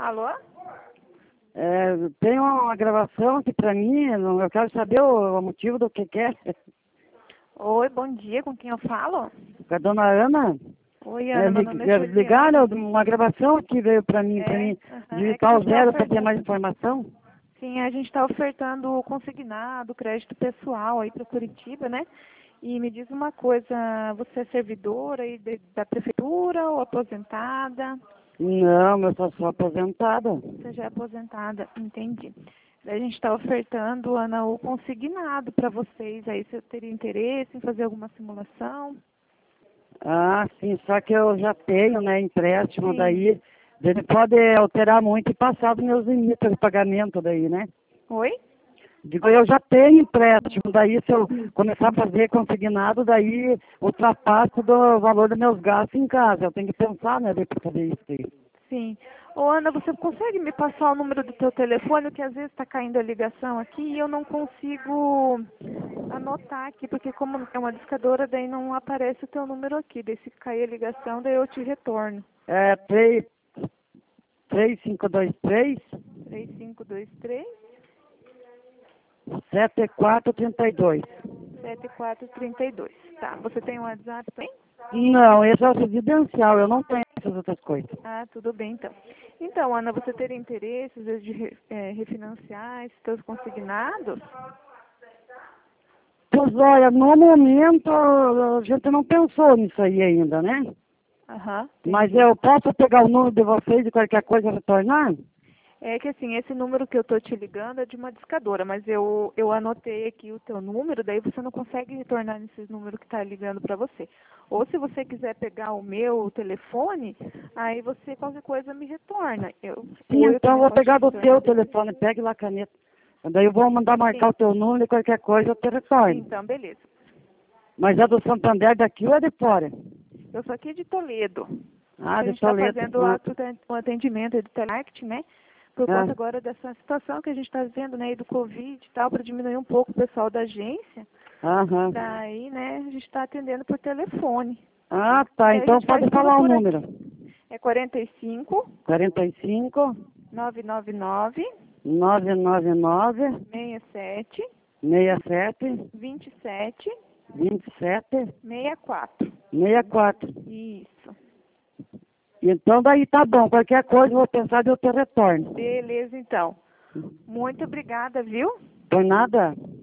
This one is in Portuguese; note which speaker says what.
Speaker 1: Alô?
Speaker 2: Tem uma gravação aqui pra mim, eu quero saber o motivo do que é.
Speaker 1: Oi, bom dia, com quem eu falo?
Speaker 2: Com a dona Ana,
Speaker 1: Oi, Ana, meu nome é
Speaker 2: ligaram
Speaker 1: Juliane.
Speaker 2: uma gravação que veio pra mim
Speaker 1: É que a
Speaker 2: digitar o
Speaker 1: gente está
Speaker 2: zero para ter
Speaker 1: ofertando.
Speaker 2: mais informação.
Speaker 1: Sim, a gente está ofertando o consignado, crédito pessoal aí para Curitiba, né? E me diz uma coisa, você é servidora aí da prefeitura ou aposentada?
Speaker 2: Não, eu só sou aposentada.
Speaker 1: Você já é aposentada, entendi. Daí a gente está ofertando, Ana, o consignado para vocês aí. Você teria interesse em fazer alguma simulação?
Speaker 2: Ah, sim, só que eu já tenho, né, empréstimo,
Speaker 1: Sim.
Speaker 2: daí ele pode alterar muito e passar dos meus limites de pagamento daí, né?
Speaker 1: Oi?
Speaker 2: Digo, eu já tenho empréstimo, daí se eu começar a fazer consignado, daí ultrapassa do valor dos meus gastos em casa. Eu tenho que pensar, né, para fazer isso aí.
Speaker 1: Sim. Ô, Ana, você consegue me passar o número do teu telefone, que às vezes está caindo a ligação aqui e eu não consigo anotar aqui, porque como é uma discadora, daí não aparece o teu número aqui. Daí se cair a ligação, daí eu te retorno.
Speaker 2: É 3523
Speaker 1: 3523
Speaker 2: 7432.
Speaker 1: 7432. Tá, você tem um WhatsApp também?
Speaker 2: Não, esse é o residencial, eu não tenho essas outras coisas.
Speaker 1: Ah, tudo bem então. Então, Ana, você teria interesse, às vezes, de refinanciar esses teus consignados?
Speaker 2: Pois olha, no momento a gente não pensou nisso aí ainda, né?
Speaker 1: Aham.
Speaker 2: Mas
Speaker 1: Entendi.
Speaker 2: eu posso pegar o número de vocês e qualquer coisa retornar?
Speaker 1: É que assim, esse número que eu tô te ligando é de uma discadora, mas eu anotei aqui o teu número, daí você não consegue retornar nesses números que tá ligando para você. Ou se você quiser pegar o meu telefone, aí você qualquer coisa me retorna.
Speaker 2: Sim,
Speaker 1: Ou eu
Speaker 2: então eu
Speaker 1: também
Speaker 2: vou
Speaker 1: posso te
Speaker 2: pegar do
Speaker 1: retornar.
Speaker 2: teu telefone, pegue lá a caneta. Daí eu vou mandar marcar
Speaker 1: Sim,
Speaker 2: o teu número e qualquer coisa eu te retorno.
Speaker 1: então, beleza.
Speaker 2: Mas é do Santander daqui ou é de fora?
Speaker 1: Eu sou aqui de Toledo.
Speaker 2: Ah,
Speaker 1: A
Speaker 2: de
Speaker 1: gente está
Speaker 2: Toledo.
Speaker 1: fazendo o atendimento de telemarketing, né? Por
Speaker 2: Ah,
Speaker 1: conta agora dessa situação que a gente está vivendo, né? E do Covid e tal, para diminuir um pouco o pessoal da agência.
Speaker 2: aham.
Speaker 1: Daí, né, a gente está atendendo por telefone.
Speaker 2: Ah,
Speaker 1: E
Speaker 2: tá.
Speaker 1: daí a
Speaker 2: Então
Speaker 1: gente faz
Speaker 2: pode
Speaker 1: tudo
Speaker 2: falar o
Speaker 1: por
Speaker 2: número.
Speaker 1: aqui. É 45
Speaker 2: 45
Speaker 1: 999
Speaker 2: 999
Speaker 1: 67
Speaker 2: 67
Speaker 1: 27
Speaker 2: 27
Speaker 1: 64.
Speaker 2: 64.
Speaker 1: Isso.
Speaker 2: Então daí tá bom. Qualquer coisa eu vou pensar de eu te retorno.
Speaker 1: Beleza, então. Muito obrigada, viu?
Speaker 2: Por nada?